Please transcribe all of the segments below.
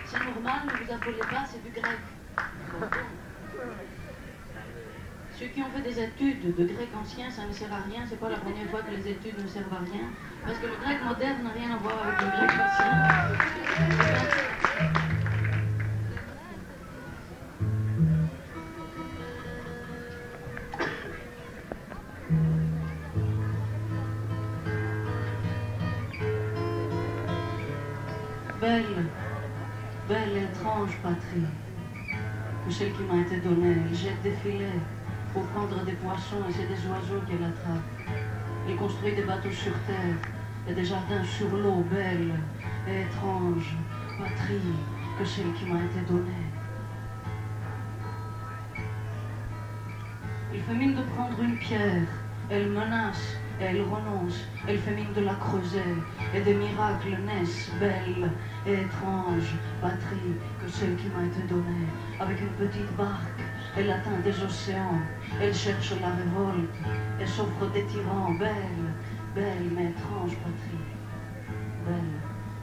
C'est normal, ne vous affolez pas, c'est du grec. Ceux qui ont fait des études de grec ancien, ça ne sert à rien, c'est pas la première fois que les études ne servent à rien, parce que le grec moderne n'a rien à voir avec le grec ancien. Belle et étrange patrie, que celle qui m'a été donnée, elle jette des filets pour prendre des poissons et c'est des oiseaux qu'elle attrape. Elle construit des bateaux sur terre et des jardins sur l'eau, belle et étrange patrie, que celle qui m'a été donnée. Il fait mine de prendre une pierre, elle menace et elle renonce, elle fait mine de la creuser, et des miracles naissent, belle et étrange patrie, que celle qui m'a été donnée. Avec une petite barque, elle atteint des océans, elle cherche la révolte, elle s'offre des tyrans, belle mais étrange patrie, belle.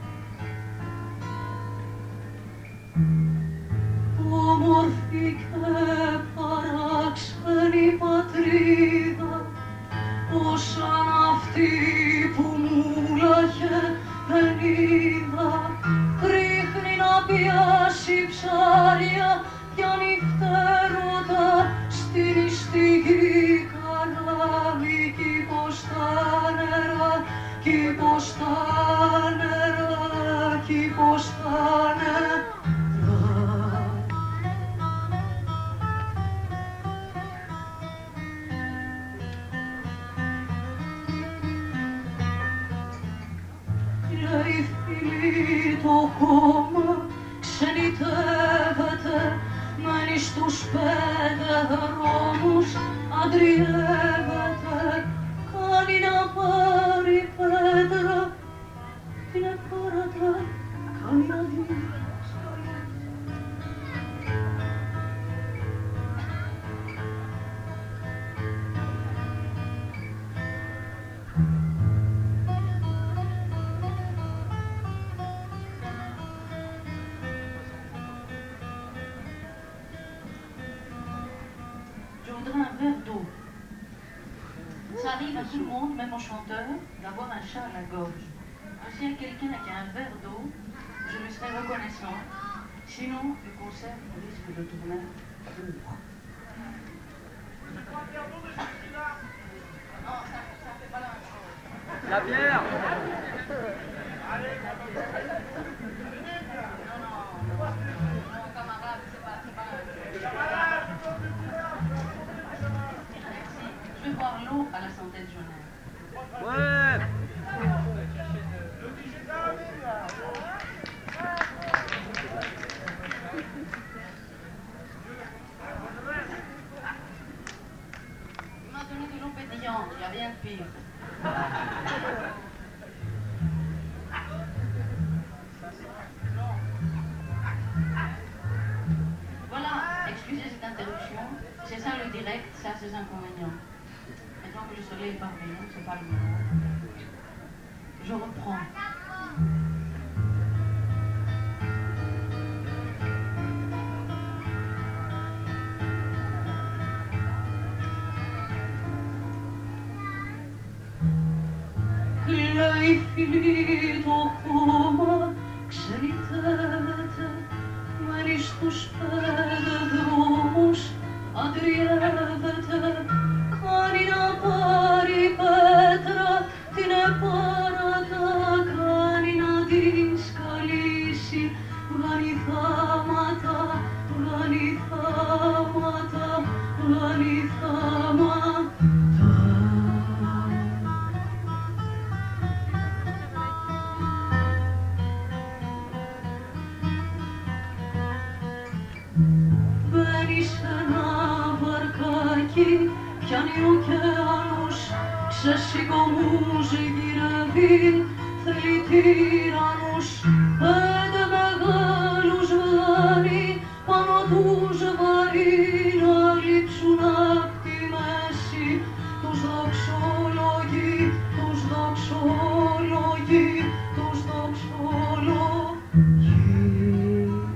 Όμορφη και παράξενη πατρίδα, ως σαν αυτή που μου λάγε δεν είδα, ρίχνει να πιάσει ψάρια κι ανοιχτέρωτα στην ιστιγή καράβι κι πως τα νερά, κι πως τα νερά, κι πως τα νερά. Το κόμμα ξενιτεύεται, μένει στους 5 δρόμους, αντριεύεται, κάνει να πάρει πέτρα, είναι παρατά, κάνει να δει. Ça arrive à tout le monde, même aux chanteurs, d'avoir un chat à la gorge. Donc, s'il y a quelqu'un qui a un verre d'eau, je lui serai reconnaissant. Sinon, le concert risque de tourner court. Non, ça fait pas la même chose. La bière. Non, camarade, c'est pas la même chose. Je vais boire l'eau à la santé de Genève. Ouais. Il m'a donné de l'eau pétillante, il n'y a rien de pire. Voilà, excusez cette interruption, c'est ça le direct, ça ses inconvénients. Maintenant que le soleil est parmi nous, c'est pas le moment. Je reprends. Lei finito come ξενιτεύεται, μένει στους 5 δρόμους, αντριεύεται, κάνει να πάρει πέτρα, την επάρατα, κάνει να την σκαλίσει, βγάνει θάματα, βγάνει θάματα, βγάνει θάματα. Μπαίνει σε ένα βαρκάκι, πιάνει ωκεάνους, ξεσηκωμούζει, γυρεύει, θέλει τυραννούς. 5 μεγάλους βγάλει, πάνω τους βαρύ να λείψουν απ' τη μέση. Τους δοξολογεί, τους δοξολογεί, τους δοξολογεί.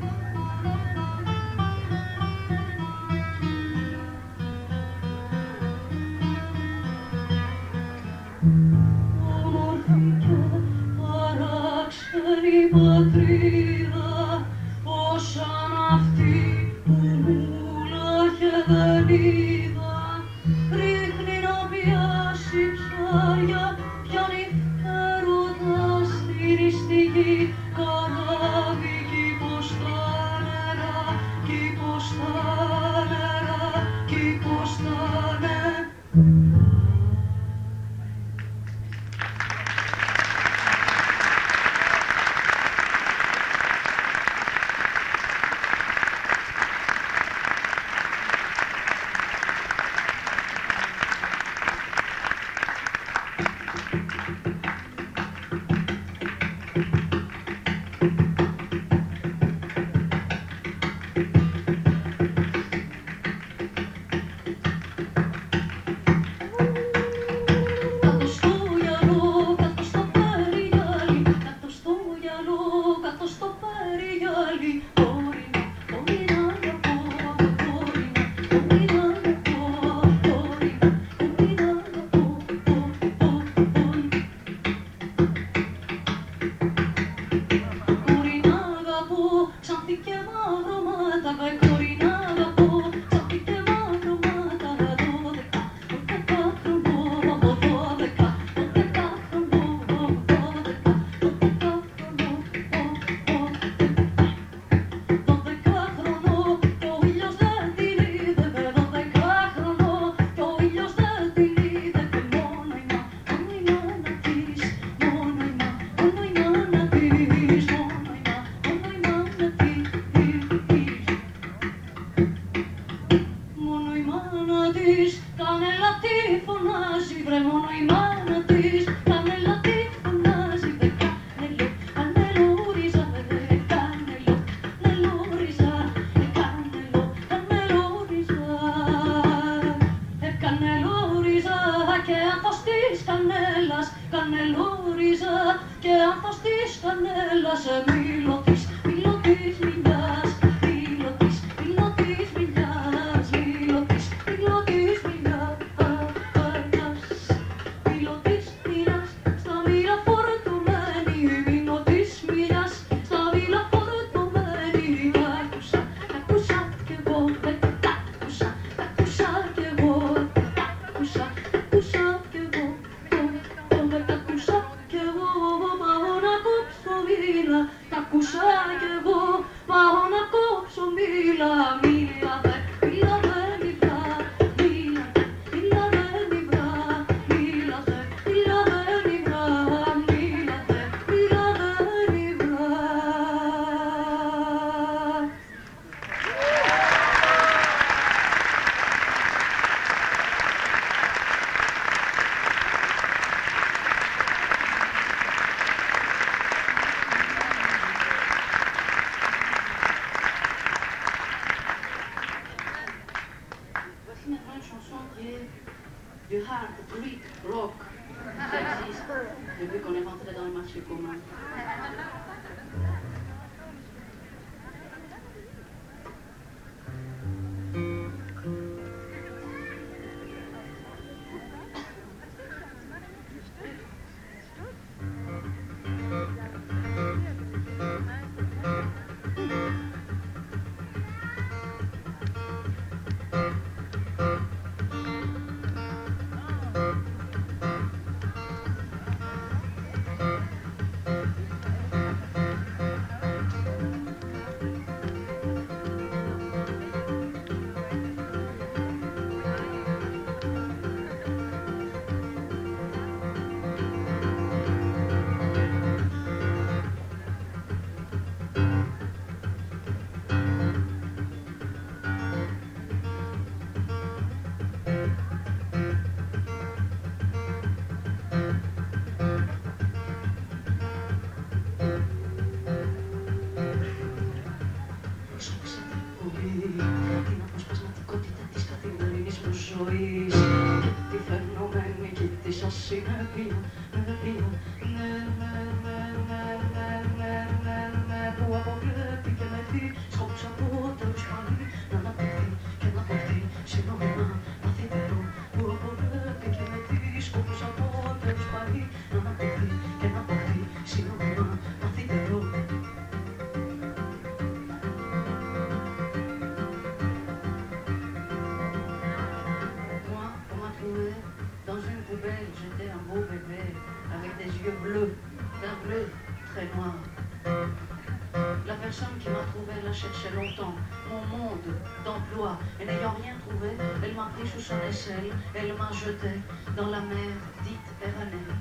Elle m'a jeté dans la mer dite erranée.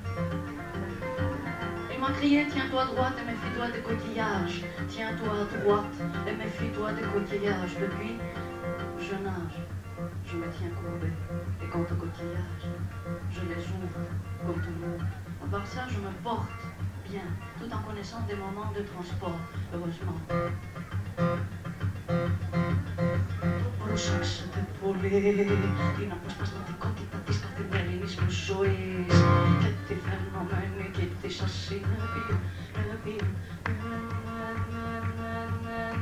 Elle m'a crié, tiens-toi droite et méfie-toi des coquillages. Tiens-toi droite et méfie-toi des coquillages. Depuis, je nage, je me tiens courbée. Et quant aux coquillages, je les ouvre comme tout le monde. À part ça, je me porte bien, tout en connaissant des moments de transport, heureusement. Προσέξτε πολύ, είναι αποσπασματικότητα της καθημερινής μου ζωής και τη φαινομένη και τη ασυνέπεια.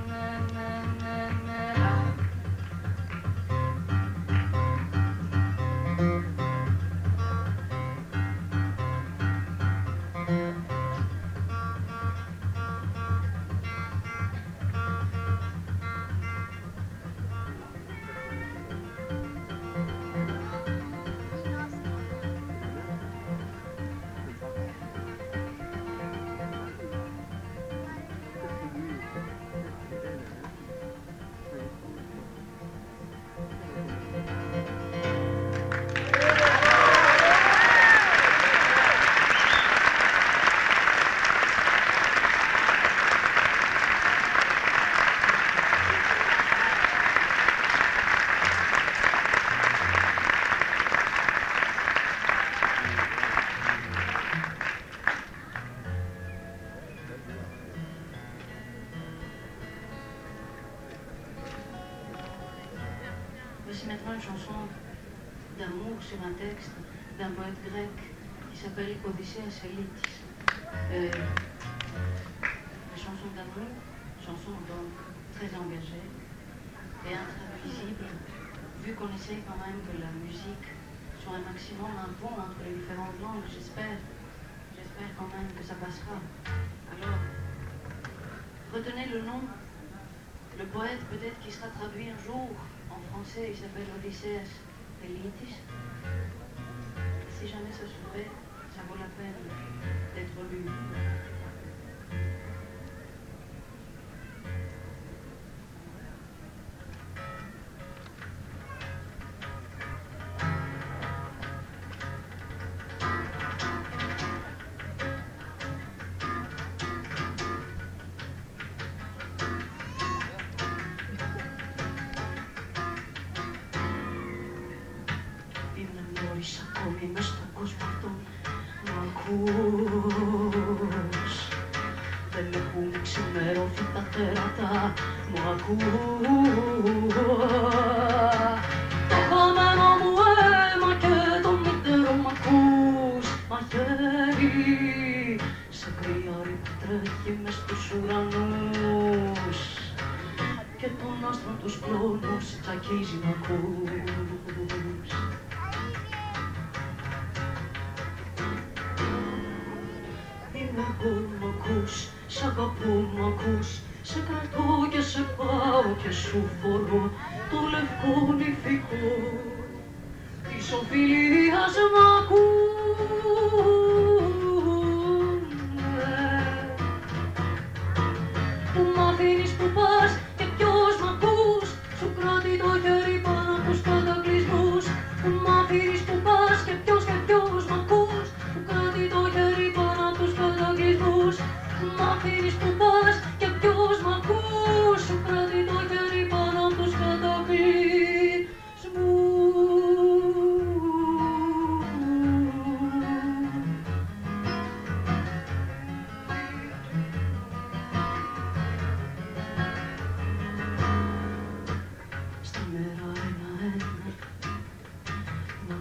Voici maintenant une chanson d'amour sur un texte d'un poète grec qui s'appelle Odysseas Elitis. La chanson d'amour, chanson donc très engagée et intraduisible, vu qu'on essaye quand même que la musique soit un maximum un pont entre les différentes langues, j'espère quand même que ça passera. Alors, retenez le nom, le poète peut-être qui sera traduit un jour en français, il s'appelle Odysseas Elitis. Si jamais ça se fait, ça vaut la peine d'être lu. Ακόμη μες στον κόσμο αυτόν μ' ακούς. Δεν έχουν ξημερωθεί τα τέρατα, μ' ακούς. Το χαμένο μου αίμα και το μητέρο μ' ακούς. Μαχαίρι σε κρυάρι που τρέχει μες στους ουρανούς και των άστρων τους κλόνους τσακίζει μ' ακούς. Μ' ακούς, σ' αγαπώ, μ' ακούς, σε κρατώ και σε πάω και σου φορώ το λευκό νηφικό της οφειλίας μ' ακούνε. Που μ' αφήνεις που πας και ποιος μ' ακούς, σου κρατεί το χέρι πάνω από τους κατακλυσμούς. Που μ' αφήνεις που πας και ποιος μ' ακούς, σου κρατεί το χέρι πάνω από τους κατακλυσμούς. Μ' αφήνεις που πας και ποιος μ' ακούς, σου κρατεί το χέρι πάνω από τους κατακλυσμούς. Στα νερά ένα-ένα μ'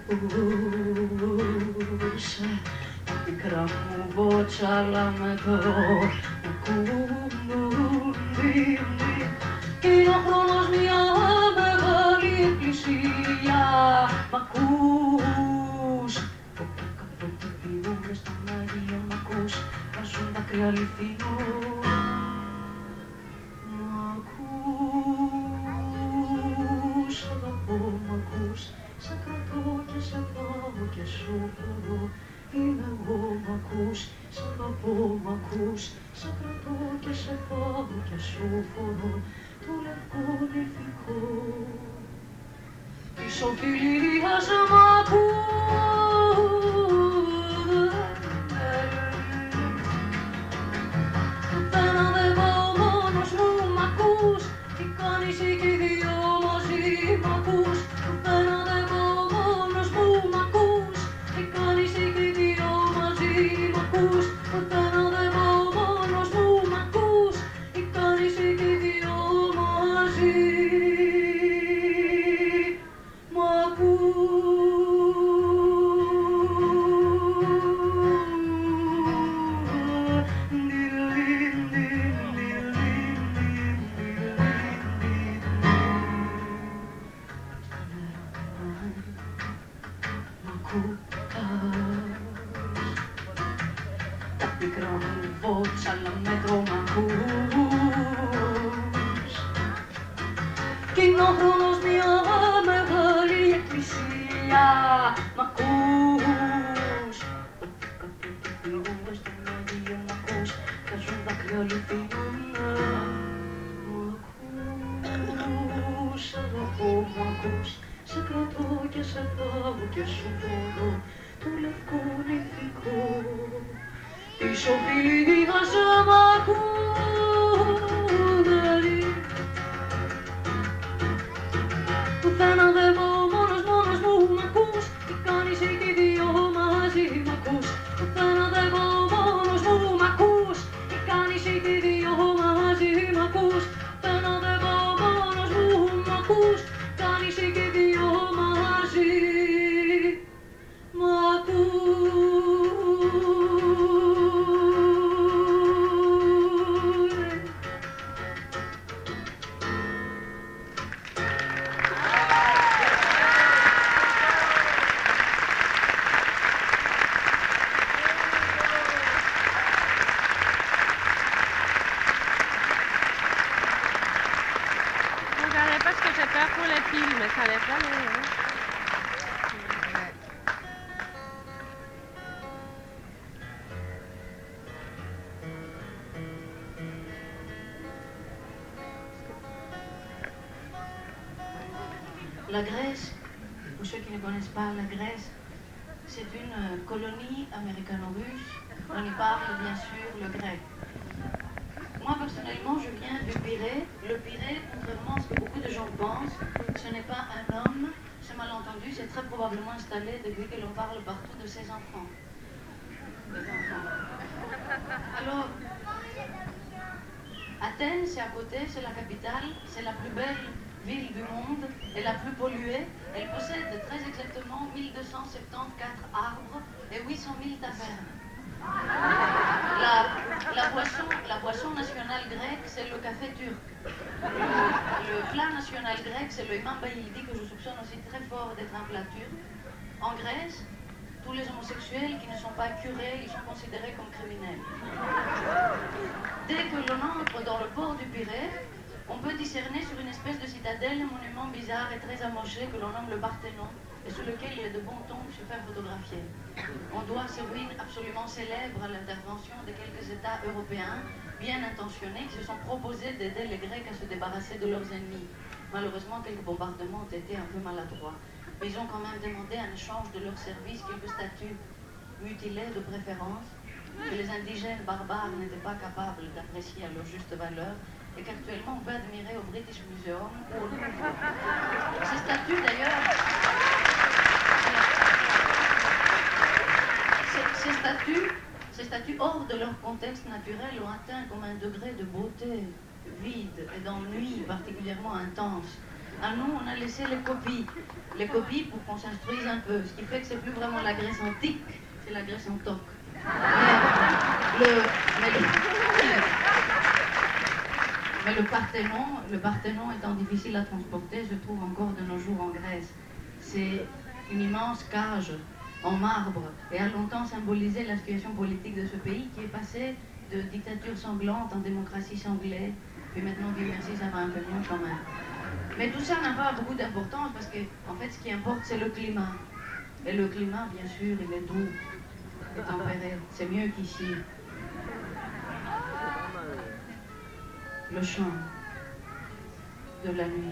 ακούς. Τα πικρά μου βότσα λαμετρώ μ' ακούν. Είναι ο χρόνος μια μεγάλη εκκλησία μ' ακούς. Κάποτε πηγούμε στον Άγιο μ' ακούς, βάζουν δάκρυα αληθινό. Μ' ακούς, αγαπώ, μ' ακούς, σε κρατώ και σε πάω και σου φορώ. Είμαι εγώ, μ' ακούς, σ' αγαπώ, μ' ακούς, σε κρατώ και σε πάω και σου φορώ το λευκό νηφικό της οφειλίας μ' ακούνε. Δεν ανεβώ μόνος μου, μ' ακούς, τι κάνεις και οι δύο μαζί μ' ακούς. Δεν ανεβώ μόνος μου, μ' ακούς, τι κάνεις και οι δύο μαζί μ' ακούς. Δεν ανεβώ μόνος μου, μ' ακούς, τι κάνεις και οι δύο μαζί μ' ακούς. Τα πικρά μου βότσα λαμέτρο μ' ακούς. Κι είναι ο χρόνος μια μεγάλη εκκλησία μ' ακούς. Κάποτε πηγούμε στον Άγιο μ' ακούς, βγάζουν δάκρυα αληθινά. Μ' ακούς, αγαπώ, μ' ακούς, σε κρατώ και σε πάω και σου φορώ το λευκό νηφικό της οφειλίας μ' ακούνε. Δεν ανεβώ μόνος μου, μ' ακούς, τι κάνεις και οι δύο μαζί μ' ακούς. Δεν ανεβώ μόνος μου, μ' ακούς, τι κάνεις και οι δύο μαζί μ' ακούς. Δεν ανεβώ μόνος μου, μ' ακούς, κάνεις fait peur pour les films, mais ça allait pas, hein. La Grèce, pour ceux qui ne connaissent pas la Grèce, c'est une colonie américano-russe. On y parle bien sûr le grec. Moi personnellement, je viens du Pirée. Le Pirée, contrairement à ce que beaucoup de gens pensent, ce n'est pas un homme, c'est malentendu, c'est très probablement installé depuis que l'on parle partout de ses enfants. Des enfants. Alors, Athènes, c'est à côté, c'est la capitale, c'est la plus belle ville du monde et la plus polluée. Elle possède très exactement 1274 arbres et 800 000 tavernes. La boisson nationale grecque, c'est le café turc. Le plat national grec, c'est le imam bayildi, que je soupçonne aussi très fort d'être un plat turc. En Grèce, tous les homosexuels qui ne sont pas curés, ils sont considérés comme criminels. Dès que l'on entre dans le port du Pirée, on peut discerner sur une espèce de citadelle un monument bizarre et très amoché que l'on nomme le Parthénon, et sur lequel il est de bon ton de se faire photographier. On doit ces ruines absolument célèbres à l'intervention de quelques États européens bien intentionnés qui se sont proposés d'aider les Grecs à se débarrasser de leurs ennemis. Malheureusement, quelques bombardements ont été un peu maladroits. Mais ils ont quand même demandé en échange de leurs services quelques statues mutilées de préférence, que les indigènes barbares n'étaient pas capables d'apprécier à leur juste valeur, et qu'actuellement on peut admirer au British Museum ou au Louvre. Ces statues d'ailleurs, ces statues hors de leur contexte naturel ont atteint comme un degré de beauté vide et d'ennui particulièrement intense. À nous, on a laissé les copies pour qu'on s'instruise un peu, ce qui fait que c'est plus vraiment la Grèce antique, c'est la Grèce antoque. Mais le Parthénon étant difficile à transporter, se trouve encore de nos jours en Grèce. C'est une immense cage en marbre et a longtemps symbolisé la situation politique de ce pays qui est passé de dictature sanglante en démocratie sanglée. Puis maintenant, Dieu merci, ça va un peu mieux quand même. Mais tout ça n'a pas beaucoup d'importance parce que, en fait, ce qui importe, c'est le climat. Et le climat, bien sûr, il est doux et tempéré. C'est mieux qu'ici. Le chant de la nuit.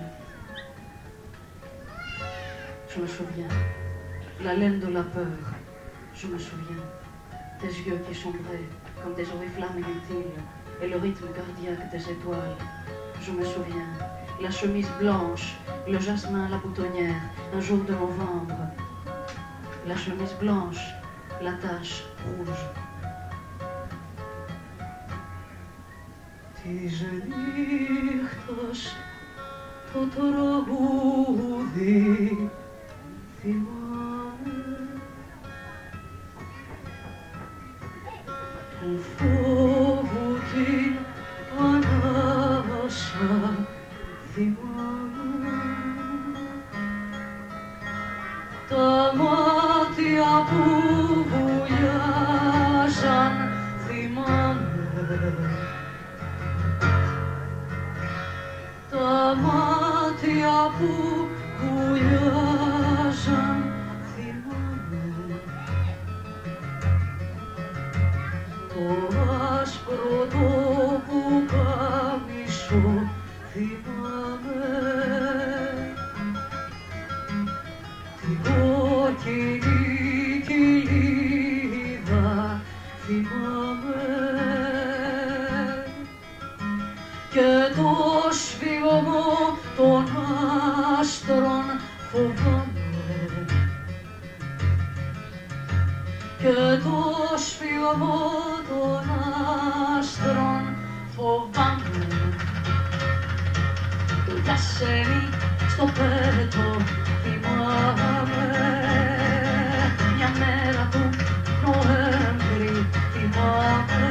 Je me souviens. La laine de la peur. Je me souviens. Tes yeux qui chambraient comme des oriflammes inutiles et le rythme cardiaque des étoiles. Je me souviens. La chemise blanche, le jasmin à la boutonnière, un jour de novembre. La chemise blanche, la tache rouge. Τη νύχτας το τραγούδι θυμάμαι του φόβου την ανάσα θυμάμαι τα μάτια που βουλιάζαν θυμάμαι τα μάτια που βουλιάζαν θυμάμαι το άσπρο το πουκάμισο θυμάμαι την κόκκινη κοιλίδα θυμάμαι και το σφίγγωμο των άστρων φοβάμαι και το σφίγγωμο των άστρων φοβάμαι το γιασένι στο πέτο θυμάμαι μια μέρα του Νοέμβρη θυμάμαι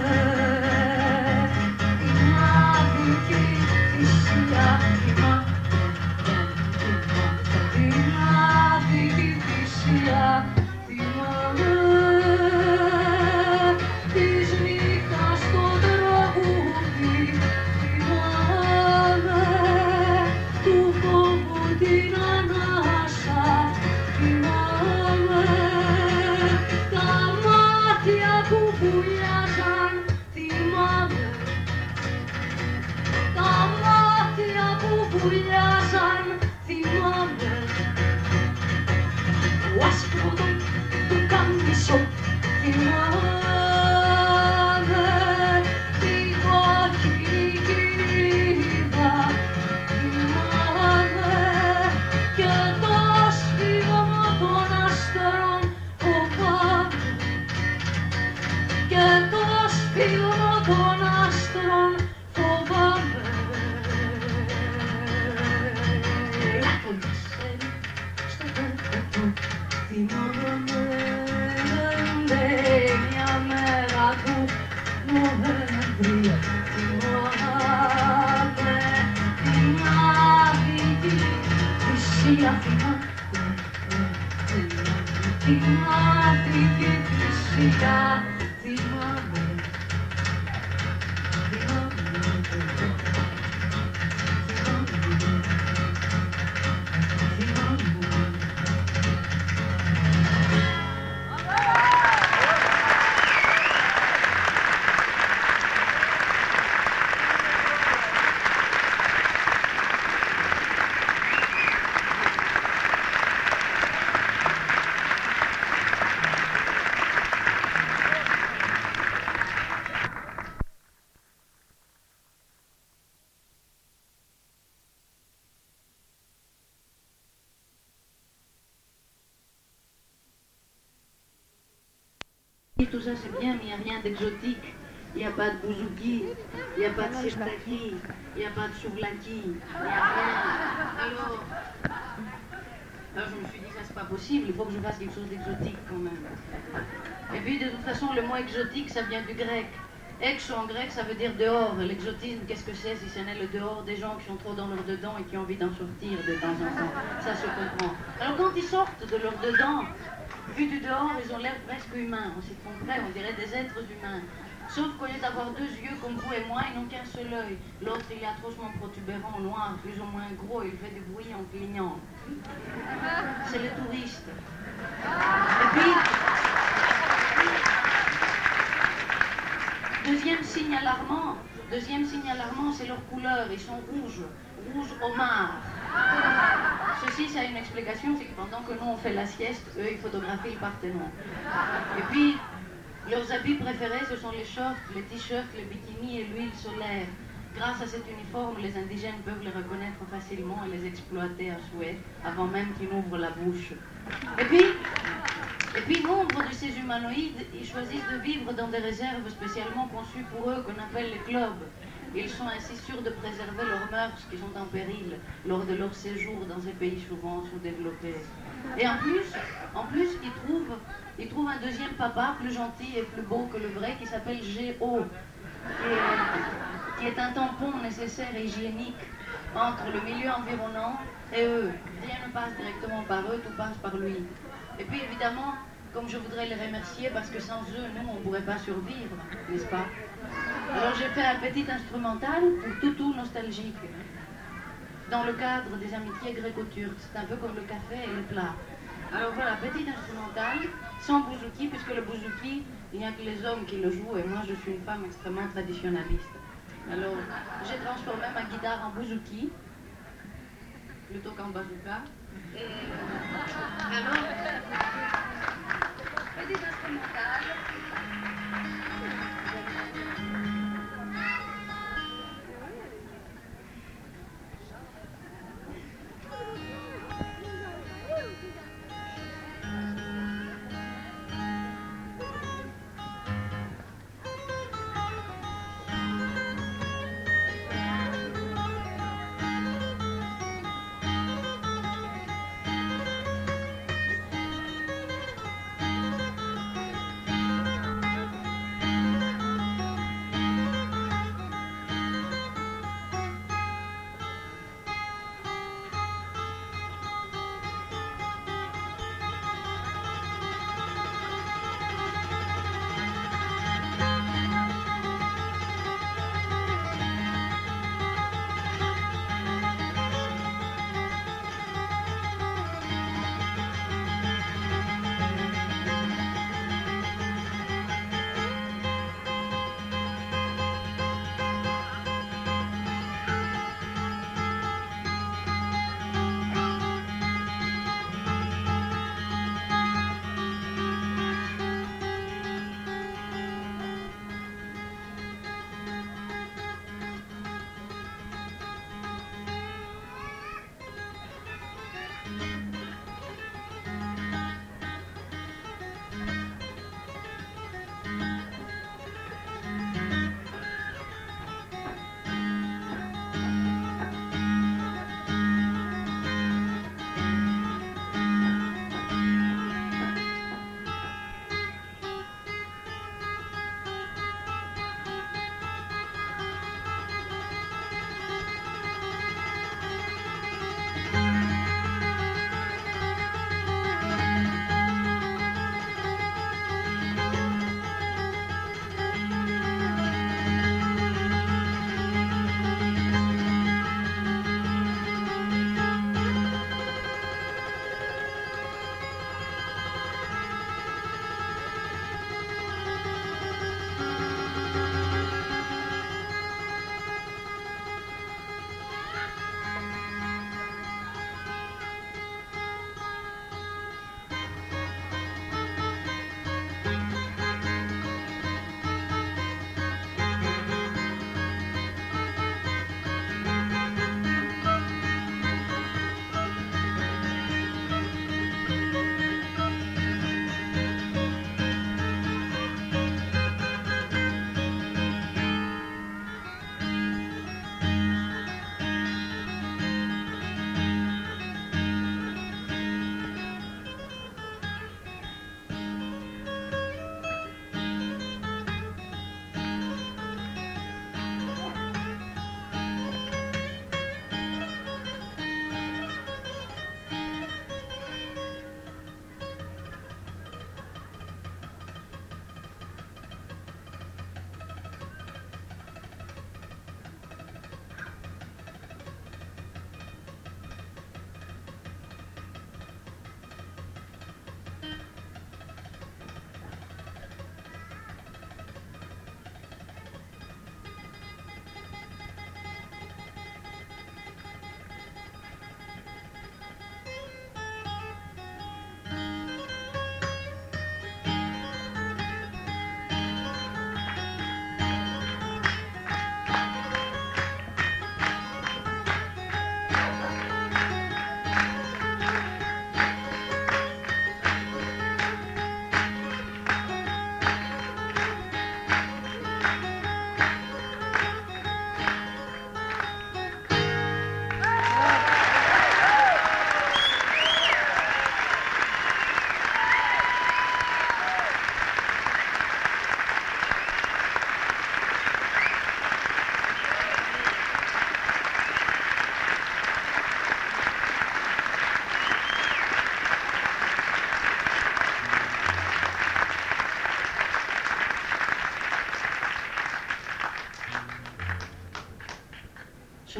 του φόβου δουλειάζαν, θυμάμαι. Ο άσπρο του καμισό, θυμάμαι. Τη κόκκινη κυρίδα, θυμάμαι. Και το σφίγγωμα των αστέρων φοβάμαι. Και το σφίγγωμα των άστρων φοβάμαι. Στο τέταρτο θυμάμαι μια μέρα του Νοέμβρη. Θυμάμαι την άδικη θυσία. Την άδικη θυσία. Θυμάμαι. Tout ça c'est bien, mais il n'y a rien d'exotique. Il n'y a pas de bouzouki, il n'y a pas de sirtaki, il n'y a pas de souvlaki, il n'y a rien. Alors je me suis dit, ça c'est pas possible, il faut que je fasse quelque chose d'exotique quand même. Et puis de toute façon, le mot exotique, ça vient du grec. Ex en grec, ça veut dire dehors. L'exotisme, qu'est-ce que c'est si ce n'est le dehors des gens qui sont trop dans leur dedans et qui ont envie d'en sortir de temps en temps. Ça se comprend. Alors quand ils sortent de leur dedans, vu du dehors, ils ont l'air presque humains. On s'y tromperait, on dirait des êtres humains. Sauf qu'au lieu d'avoir deux yeux comme vous et moi, ils n'ont qu'un seul œil. L'autre, il est atrocement protubérant, noir, plus ou moins gros, il fait du bruit en clignant. C'est les touristes. Et puis, deuxième signe alarmant, c'est leur couleur. Ils sont rouges homard. Ceci, ça a une explication, c'est que pendant que nous on fait la sieste, eux ils photographient le Parthénon. Et puis, leurs habits préférés, ce sont les shorts, les t-shirts, les bikinis et l'huile solaire. Grâce à cet uniforme, les indigènes peuvent les reconnaître facilement et les exploiter à souhait, avant même qu'ils n'ouvrent la bouche. Et puis, nombre de ces humanoïdes, ils choisissent de vivre dans des réserves spécialement conçues pour eux, qu'on appelle les clubs. Ils sont ainsi sûrs de préserver leurs mœurs qui sont en péril lors de leur séjour dans ces pays souvent sous-développés. Et en plus, ils trouvent un deuxième papa plus gentil et plus beau que le vrai qui s'appelle Géo, qui est un tampon nécessaire et hygiénique entre le milieu environnant et eux. Rien ne passe directement par eux, tout passe par lui. Et puis évidemment, comme je voudrais les remercier parce que sans eux, nous, on ne pourrait pas survivre, n'est-ce pas? Alors j'ai fait un petit instrumental pour toutou nostalgique, dans le cadre des amitiés gréco-turques. C'est un peu comme le café et les plats. Alors voilà, petit instrumental, sans bouzouki, puisque le bouzouki, il n'y a que les hommes qui le jouent, et moi je suis une femme extrêmement traditionnaliste. Alors j'ai transformé ma guitare en bouzouki, plutôt qu'en bazooka. Et alors, petit instrumental.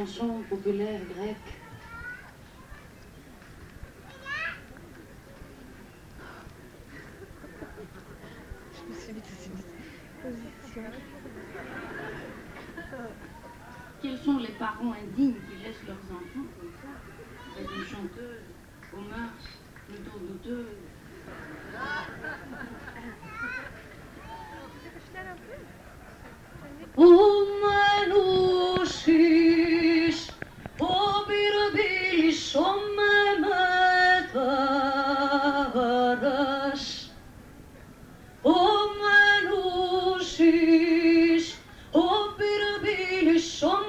chansons populaires grecques. Quels sont les parents indignes qui laissent leurs enfants comme ça, avec une chanteuse aux mœurs plutôt douteuses? Omenusis, obirbilis, omemetaras. Omenusis, obirbilis,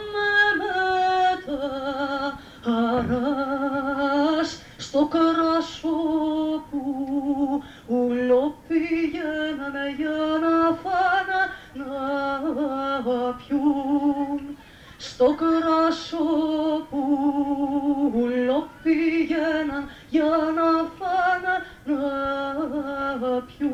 omemetaras. Στο κράσο που ουλοπήγαινανε για να φάνε να πιούν. Στο κράσο που ουλοπήγαιναν για να φάνε να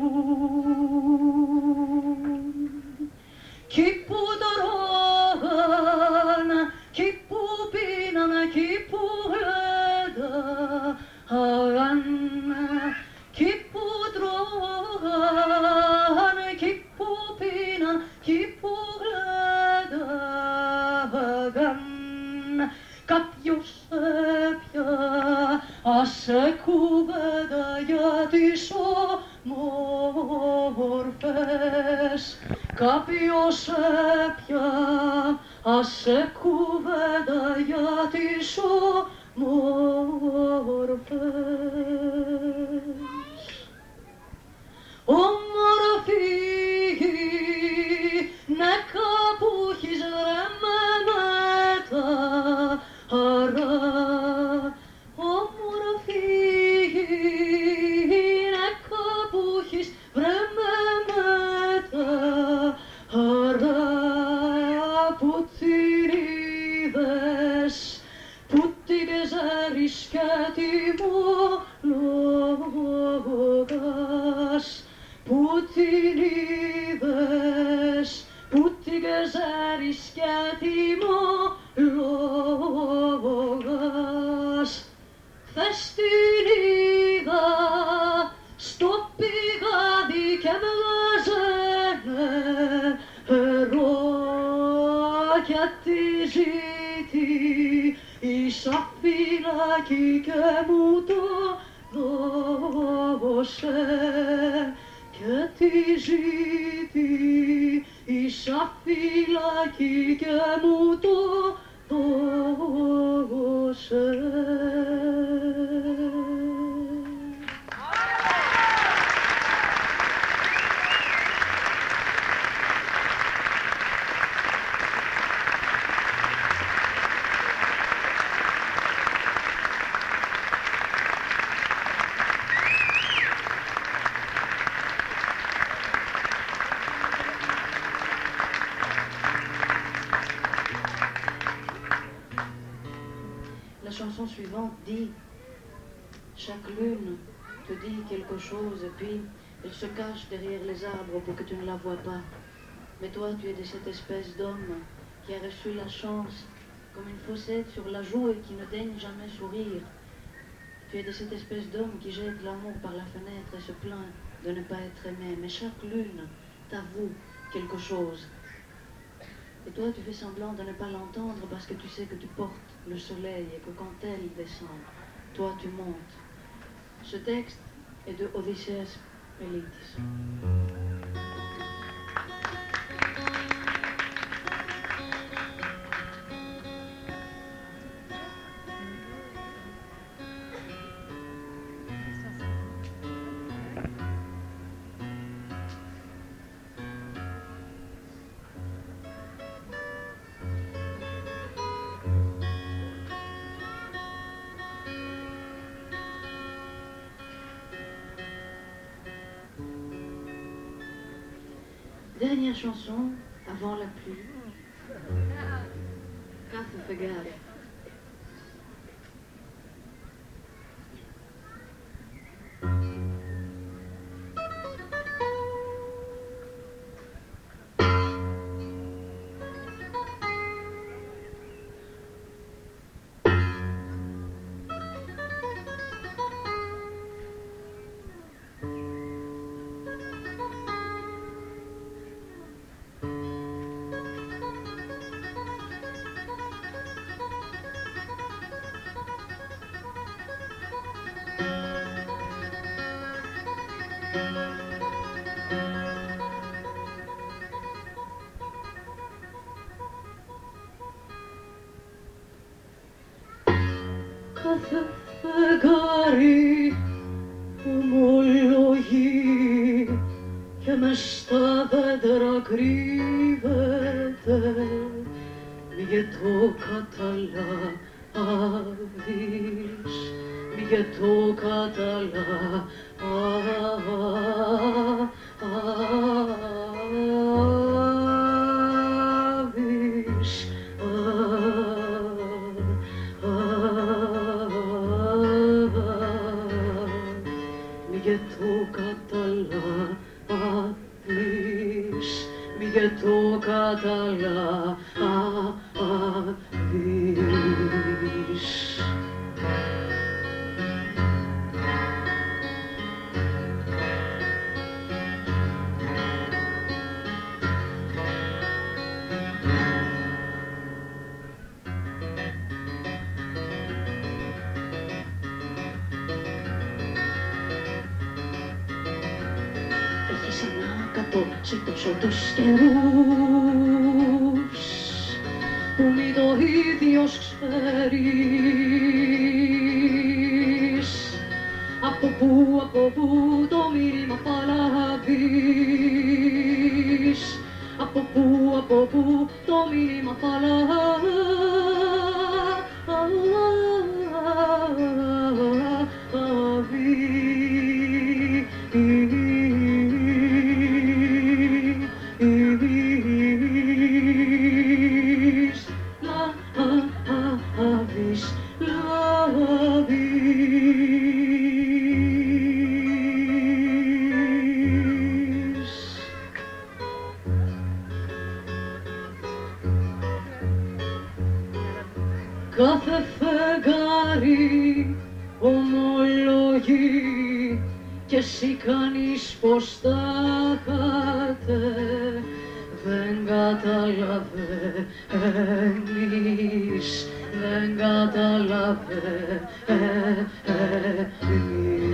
πιούν. Κι που τρώγανε, κι που πίνανε, κι που γλένταγανε, κι που τρώγανε, κι που πίνανε, κι που γλένταγανε. Κάποιος έπιασε κουβέντα για τις όμορφες. Κάποιος έπιασε κουβέντα για τις όμορφες. Όμορφη νέκα που έχεις ρεμένα τα χαρά. Όμορφη νέκα που έχεις βρεμένα τα χαρά. Που την είδες, που την ξέρεις και τι μου λόγας. Που την είδες, που την ξέρεις και τι μου λόγας. Χθες την είδα στο πηγάδι και βγάζανε νερό και τη ζήτησα φυλάκι και μου το δώσε. Και τη ζήτησα φυλάκι και μου το δώσε. La chanson suivante dit chaque lune te dit quelque chose et puis elle se cache derrière les arbres pour que tu ne la vois pas. Mais toi, tu es de cette espèce d'homme qui a reçu la chance comme une fossette sur la joue et qui ne daigne jamais sourire. Tu es de cette espèce d'homme qui jette l'amour par la fenêtre et se plaint de ne pas être aimé. Mais chaque lune t'avoue quelque chose. Et toi, tu fais semblant de ne pas l'entendre parce que tu sais que tu portes le soleil et que quand elle descend, toi tu montes. Ce texte est de Odysseus Melitis. Dernière chanson avant la pluie. Κάθε φεγγάρι. Κάθε φεγγάρι ομολογεί και μες στα δέντρα κρύβεται, μη και το καταλάβεις, μη και το καταλάβεις. Μη και το καταλάβεις, μη και το καταλάβεις. Σε τόσο τους καιρούς που μη το ίδιος ξέρεις από πού το μήνυμα θα λάβεις, από πού το μήνυμα θα Κάθε φεγγάρι ομολογεί κι εσύ κανείς πως τα είχατε, δεν καταλαβαίνεις, δεν καταλαβαίνεις.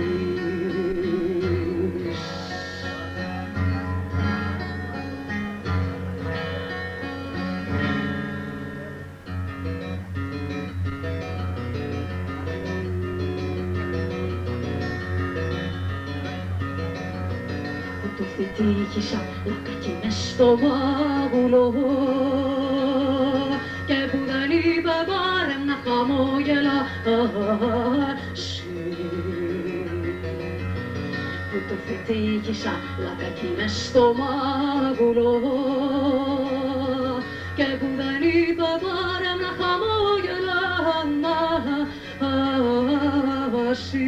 Τύχησα λακάκι μες στο μάγουλο και που δεν είπε πάρε να χαμογελάσει. Που το φυτίχησα λακάκι μες στο μάγουλο και που δεν είπε πάρε να χαμογελάσει.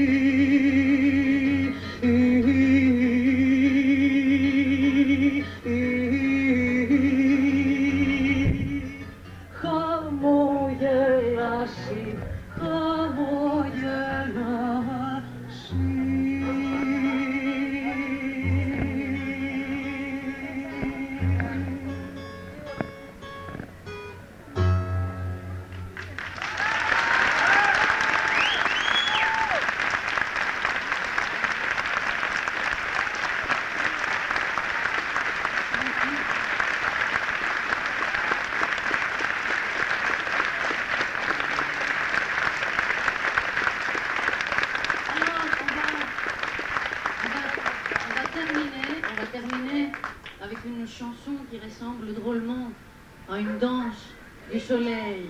Chanson qui ressemble drôlement à une danse du soleil.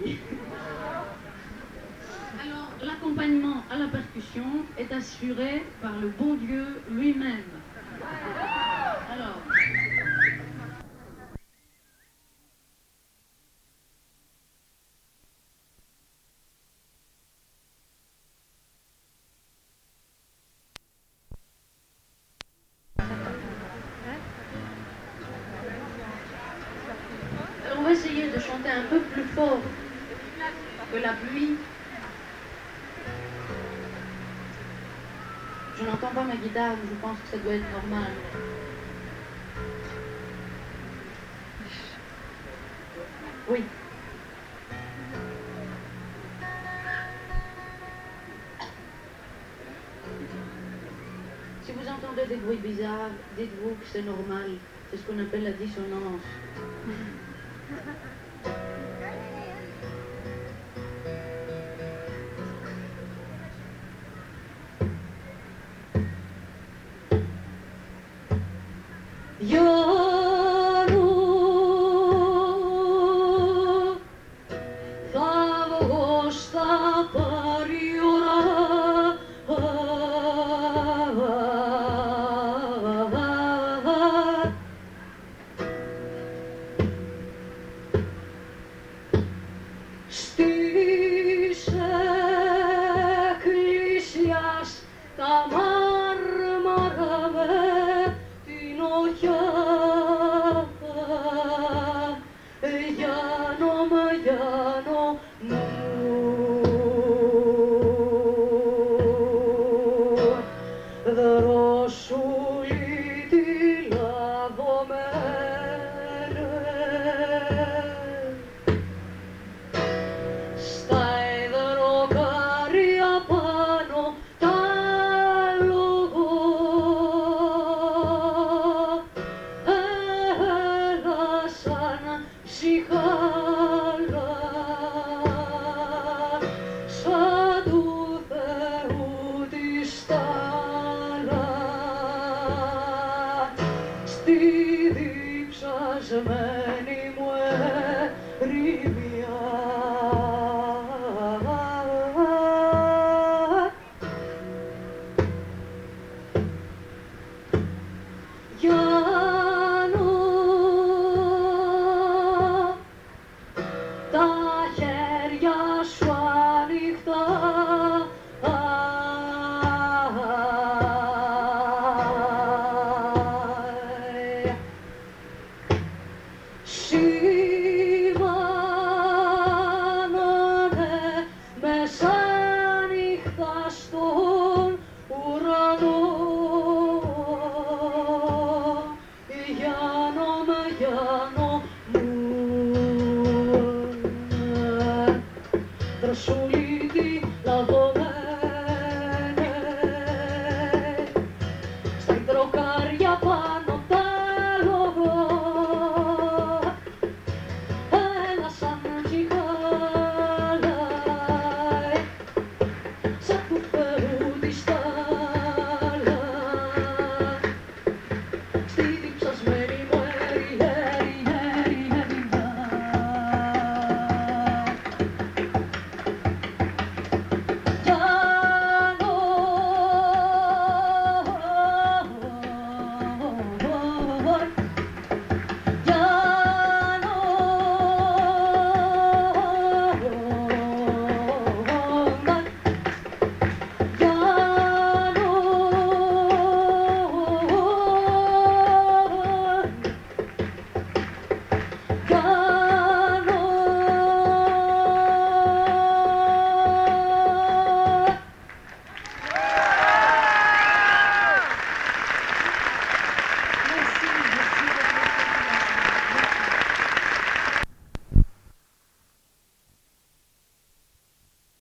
Alors, l'accompagnement à la percussion est assuré par le bon Dieu lui-même. Alors... On va essayer de chanter un peu plus fort que la pluie. Je n'entends pas ma guitare, mais je pense que ça doit être normal. Oui. Si vous entendez des bruits bizarres, dites-vous que c'est normal. C'est ce qu'on appelle la dissonance. Trascioliti la